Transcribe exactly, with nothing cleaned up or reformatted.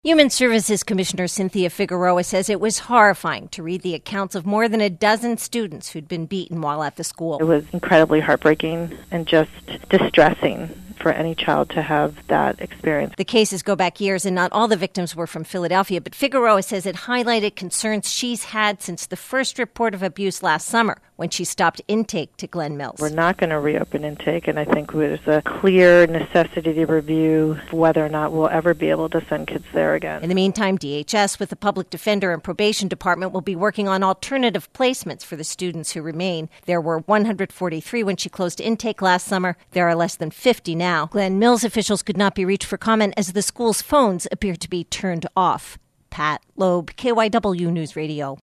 Human Services Commissioner Cynthia Figueroa says it was horrifying to read the accounts of more than a dozen students who'd been beaten while at the school. It was incredibly heartbreaking and just distressing for any child to have that experience. The cases go back years, and not all the victims were from Philadelphia, but Figueroa says it highlighted concerns she's had since the first report of abuse last summer when she stopped intake to Glen Mills. We're not going to reopen intake, and I think there's a clear necessity to review whether or not we'll ever be able to send kids there again. In the meantime, D H S, with the Public Defender and Probation Department, will be working on alternative placements for the students who remain. There were one hundred forty-three when she closed intake last summer. There are less than fifty now. Glen Mills officials could not be reached for comment as the school's phones appear to be turned off. Pat Loeb, K Y W News Radio.